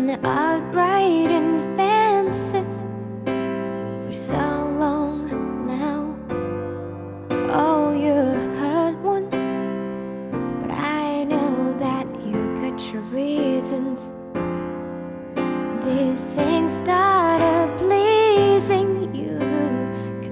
been out riding fences for so long now. Oh, you hurt one, but I know that you got your reasons.